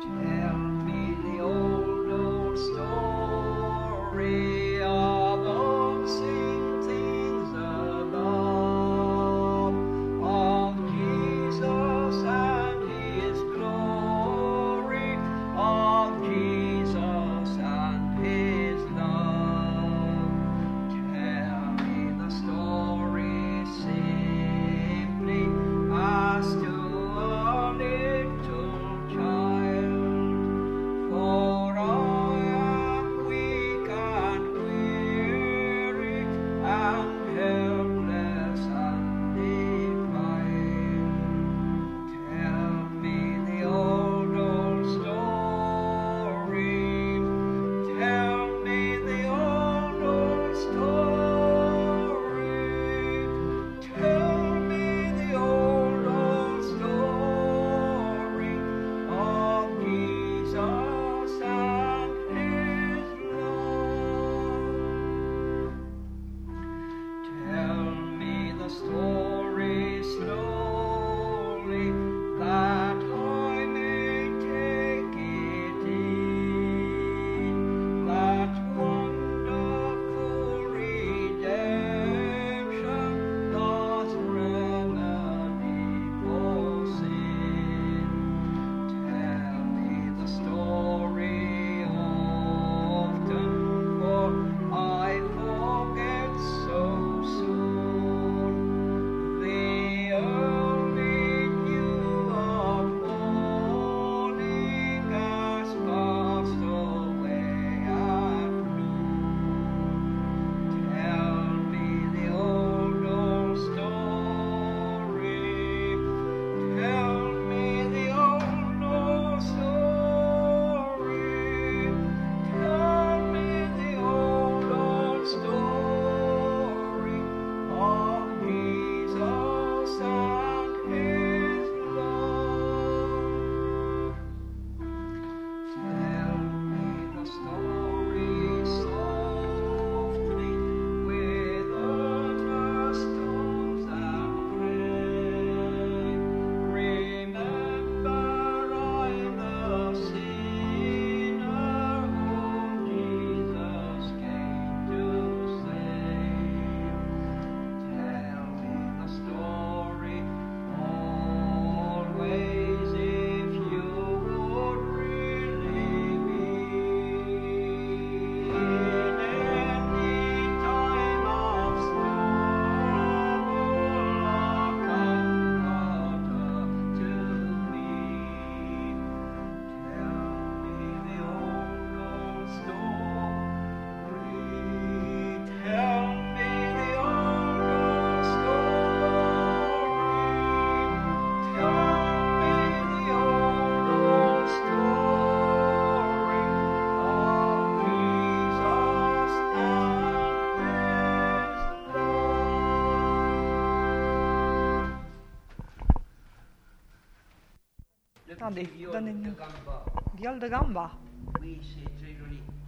Tell me the old story of unseen things above, of Jesus and His glory, of Jesus and His love. Tell me the story simply as to a little child, for I am weak and weary and helpless and defiled. Tell me the old story. Tell me the old story. Tell me the old story of Jesus and His love. Tell me the story slowly, that I may take it in, that wonderful redemption, God's remedy for sin. Tell me the story often, for I forget so soon. The early dew of morning has passed away at noon. Tell me the old story. Tell me the old story. Tell me the old story of Jesus and His love. Tell me the story softly, with earnest tones and pray. Remember I'm the sinner whom Jesus came to save. Tell me the story always, if you would really mean. In any time of struggle, a comforter to me. Tell me the old story. Tell me the old story. Tell me the old story of Jesus and His love. Attendez, donnez-nous. Viol de gamba. Oui, c'est très joli.